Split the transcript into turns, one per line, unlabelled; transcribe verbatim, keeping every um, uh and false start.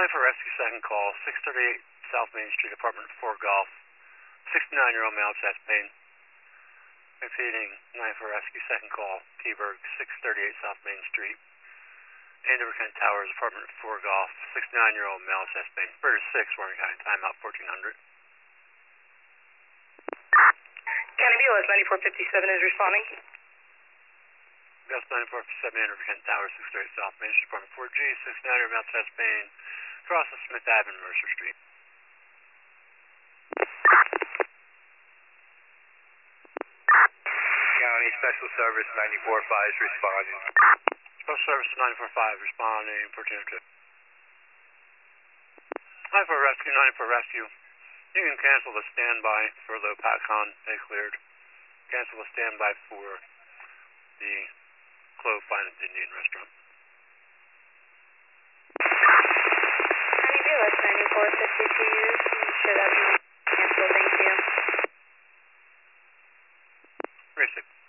nine for rescue, second call, six thirty-eight South Main Street, apartment four Golf. sixty-nine-year-old male, chest pain. Exceeding nine for rescue, second call, T-Berg, six thirty-eight South Main Street. Andover Kent Towers, apartment four Golf. sixty-nine-year-old male, chest pain. British six, Warren County, timeout fourteen hundred.
County B O S ninety-four fifty-seven is responding.
B O S ninety-four fifty-seven, Andover Kent Towers, six thirty-eight South Main Street, apartment four G. sixty-nine-year-old male, chest pain. Across the Smith Avenue, Mercer Street.
County Special Service ninety-four five is responding.
Special Service ninety-four five responding, fourteen oh two. nine for rescue, nine for rescue. You can cancel the standby for the PACON, they cleared. Cancel the standby for the Clove Finance Indian Restaurant.
County B O S ninety-four fifty-two, you should have canceled, thank you.
three six.